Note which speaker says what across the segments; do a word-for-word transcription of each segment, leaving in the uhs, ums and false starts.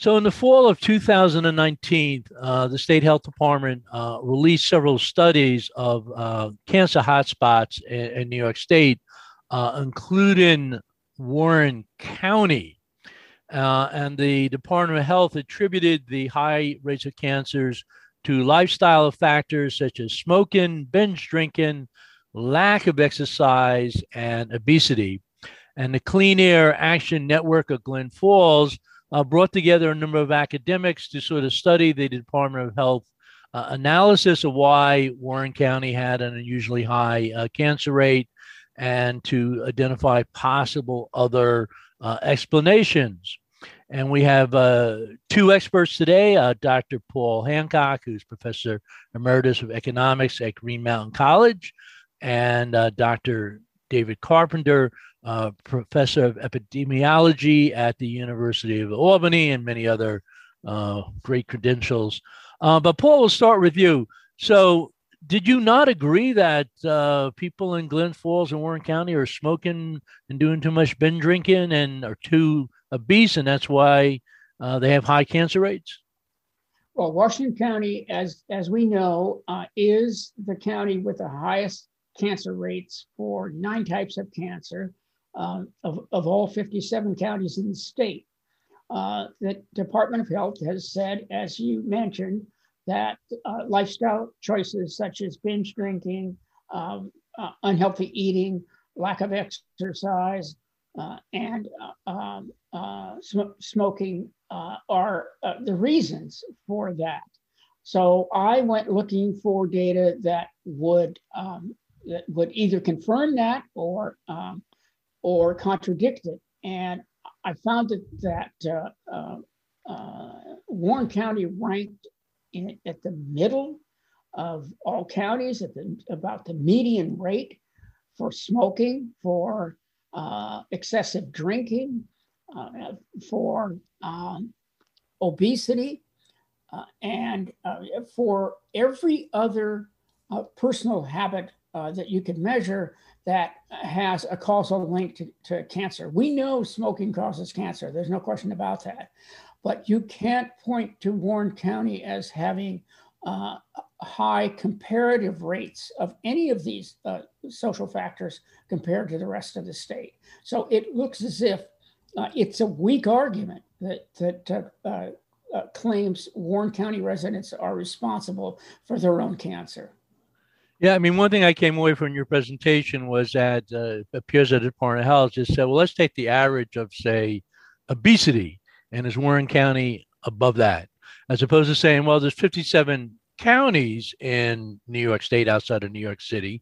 Speaker 1: So, in the fall of two thousand nineteen, uh, the state health department uh, released several studies of uh, cancer hotspots in, in New York State, uh, including Warren County. Uh, and the Department of Health attributed the high rates of cancers to lifestyle factors such as smoking, binge drinking, lack of exercise, and obesity. And the Clean Air Action Network of Glens Falls uh, brought together a number of academics to sort of study the Department of Health uh, analysis of why Warren County had an unusually high uh, cancer rate and to identify possible other uh, explanations. And we have uh, two experts today, uh, Doctor Paul Hancock, who's Professor Emeritus of Economics at Green Mountain College, and uh, Doctor David Carpenter, uh, Professor of Epidemiology at the University of Albany, and many other uh, great credentials. Uh, but Paul, we'll start with you. So did you not agree that uh, people in Glens Falls and Warren County are smoking and doing too much binge drinking and are too obese, and that's why uh, they have high cancer rates?
Speaker 2: Well, Washington County, as as we know, uh, is the county with the highest cancer rates for nine types of cancer uh, of, of all fifty-seven counties in the state. Uh, the Department of Health has said, as you mentioned, that uh, lifestyle choices such as binge drinking, um, uh, unhealthy eating, lack of exercise, uh, and uh, um, uh, sm- smoking uh, are uh, the reasons for that. So I went looking for data that would um, that would either confirm that or um, or contradict it, and I found that that uh, uh, uh, Warren County ranked in, at the middle of all counties at the about the median rate for smoking, for uh, excessive drinking, uh, for um, obesity, uh, and uh, for every other uh, personal habit uh, that you can measure that has a causal link to, to cancer. We know smoking causes cancer. There's no question about that. But you can't point to Warren County as having uh, high comparative rates of any of these uh, social factors compared to the rest of the state. So it looks as if uh, it's a weak argument that, that uh, uh, uh, claims Warren County residents are responsible for their own cancer.
Speaker 1: Yeah, I mean, one thing I came away from your presentation was that uh, it appears that the Department of Health just said, well, let's take the average of, say, obesity, and is Warren County above that? As opposed to saying, well, there's fifty-seven counties in New York State outside of New York City.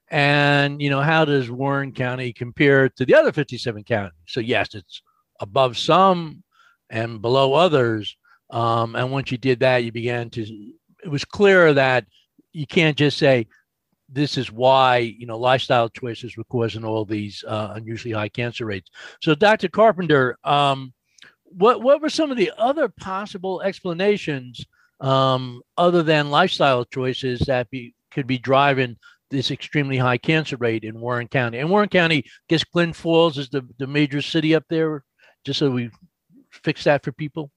Speaker 1: And, you know, how does Warren County compare to the other fifty-seven counties? So, yes, it's above some and below others. Um, and once you did that, you began to, it was clear that you can't just say, this is why, you know, lifestyle choices were causing all these uh, unusually high cancer rates. So, Doctor Carpenter, um, what what were some of the other possible explanations um, other than lifestyle choices that be, could be driving this extremely high cancer rate in Warren County? And Warren County, I guess Glens Falls is the, the major city up there, just so we fix that for people.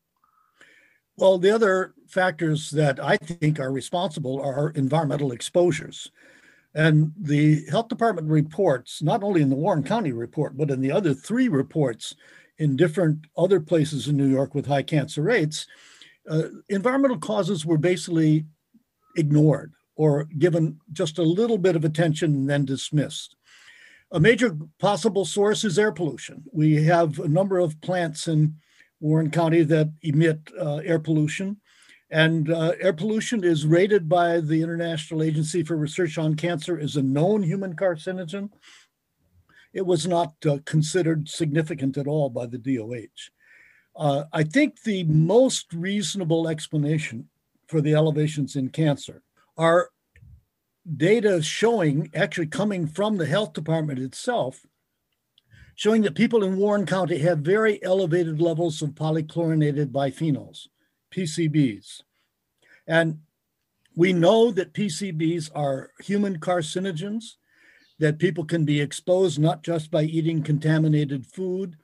Speaker 3: Well, the other factors that I think are responsible are environmental exposures. And the health department reports, not only in the Warren County report, but in the other three reports in different other places in New York with high cancer rates, uh, environmental causes were basically ignored or given just a little bit of attention and then dismissed. A major possible source is air pollution. We have a number of plants in Warren County that emit uh, air pollution. And uh, air pollution is rated by the International Agency for Research on Cancer as a known human carcinogen. It was not uh, considered significant at all by the D O H. Uh, I think the most reasonable explanation for the elevations in cancer are data showing, actually coming from the health department itself, showing that people in Warren County have very elevated levels of polychlorinated biphenyls, P C Bs. And we know that P C Bs are human carcinogens, that people can be exposed not just by eating contaminated food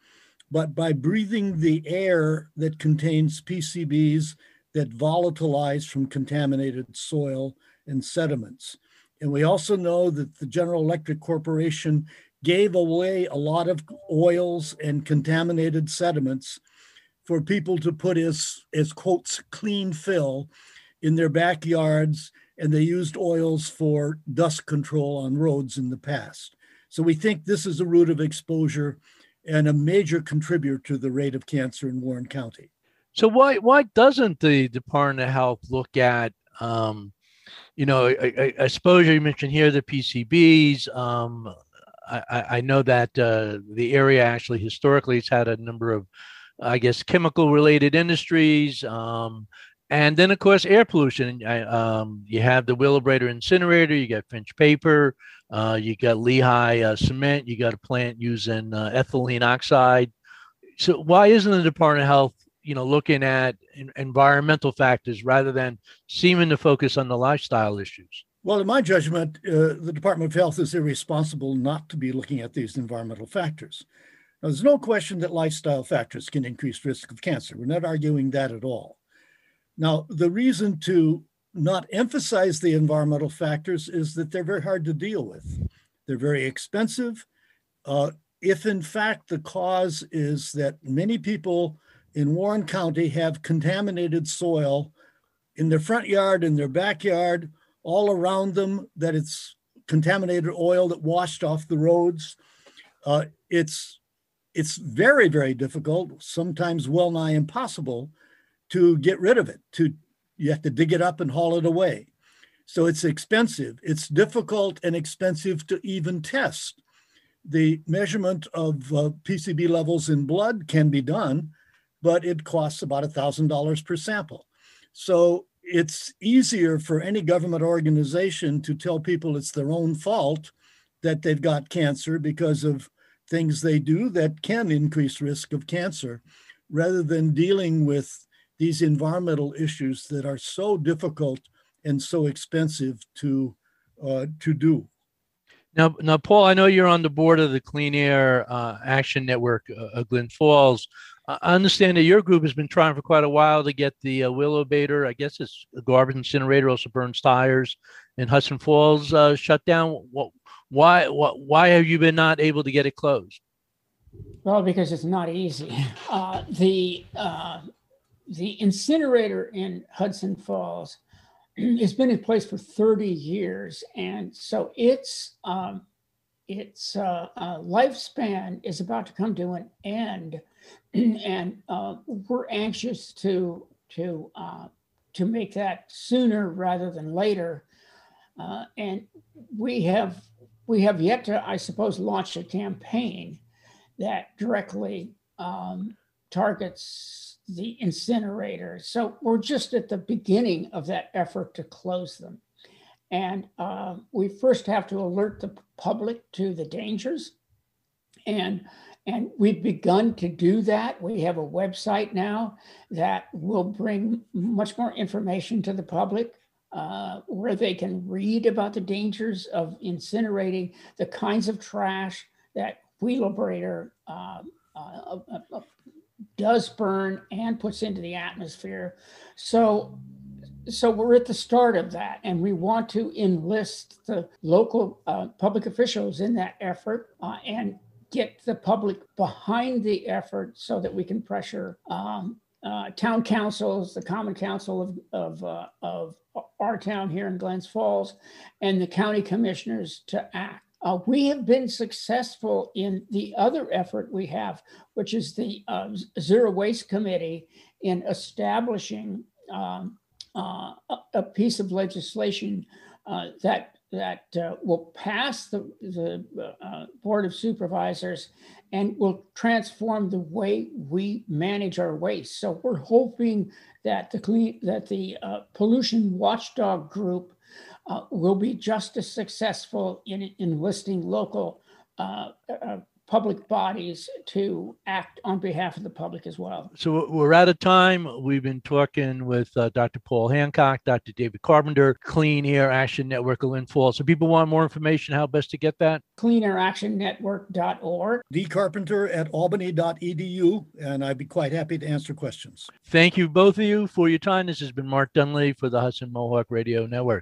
Speaker 3: but by breathing the air that contains P C Bs that volatilize from contaminated soil and sediments. And we also know that the General Electric Corporation gave away a lot of oils and contaminated sediments for people to put as, as quotes, clean fill in their backyards, and they used oils for dust control on roads in the past. So we think this is a route of exposure and a major contributor to the rate of cancer in Warren County.
Speaker 1: So why why doesn't the Department of Health look at, um, you know, I, I suppose you mentioned here the P C Bs. Um, I, I know that uh, the area actually historically has had a number of, I guess, chemical related industries. Um, and then, of course, air pollution. I, um, you have the Wheelabrator incinerator, you got Finch paper, uh, you got Lehigh uh, cement, you got a plant using uh, ethylene oxide. So why isn't the Department of Health, you know, looking at in, environmental factors rather than seeming to focus on the lifestyle issues?
Speaker 3: Well, in my judgment, uh, the Department of Health is irresponsible not to be looking at these environmental factors. Now, there's no question that lifestyle factors can increase risk of cancer. We're not arguing that at all. Now, the reason to not emphasize the environmental factors is that they're very hard to deal with. They're very expensive. Uh, if in fact the cause is that many people in Warren County have contaminated soil in their front yard, in their backyard, all around them, that it's contaminated oil that washed off the roads. Uh, it's, it's very, very difficult, sometimes well nigh impossible to get rid of it. To, you have to dig it up and haul it away. So it's expensive. It's difficult and expensive to even test. The measurement of uh, P C B levels in blood can be done, but it costs about one thousand dollars per sample. So it's easier for any government organization to tell people it's their own fault that they've got cancer because of things they do that can increase risk of cancer, rather than dealing with these environmental issues that are so difficult and so expensive to, uh, to do.
Speaker 1: Now, now, Paul, I know you're on the board of the Clean Air uh, Action Network uh, of Glens Falls. I understand that your group has been trying for quite a while to get the uh, Wheelabrator, I guess it's a garbage incinerator, also burns tires, in Hudson Falls uh, shut down. What, why, what, why have you been not able to get it closed?
Speaker 2: Well, because it's not easy. Uh, the uh, the incinerator in Hudson Falls has been in place for thirty years, and so its um, its uh, uh, lifespan is about to come to an end. And uh, we're anxious to to uh, to make that sooner rather than later. Uh, and we have we have yet to, I suppose, launch a campaign that directly um, targets the incinerator. So we're just at the beginning of that effort to close them. And uh, we first have to alert the public to the dangers. And And we've begun to do that. We have a website now that will bring much more information to the public, uh, where they can read about the dangers of incinerating, the kinds of trash that Wheelabrator uh, uh, uh, does burn and puts into the atmosphere. So, so we're at the start of that, and we want to enlist the local uh, public officials in that effort uh, and get the public behind the effort so that we can pressure um, uh, town councils, the common council of, of, uh, of our town here in Glens Falls, and the county commissioners to act. Uh, we have been successful in the other effort we have, which is the uh, Zero Waste Committee, in establishing um, uh, a, a piece of legislation uh, that that uh, will pass the, the uh, Board of Supervisors and will transform the way we manage our waste. So we're hoping that the clean, that the uh, pollution watchdog group uh, will be just as successful in enlisting local uh, uh, public bodies to act on behalf of the public as well.
Speaker 1: So we're out of time. We've been talking with uh, Doctor Paul Hancock, Doctor David Carpenter, Clean Air Action Network of Lynn Falls. So people want more information, how best to get that?
Speaker 2: clean air action network dot org.
Speaker 3: D Carpenter at albany dot e d u, and I'd be quite happy to answer questions.
Speaker 1: Thank you, both of you, for your time. This has been Mark Dunley for the Hudson Mohawk Radio Network.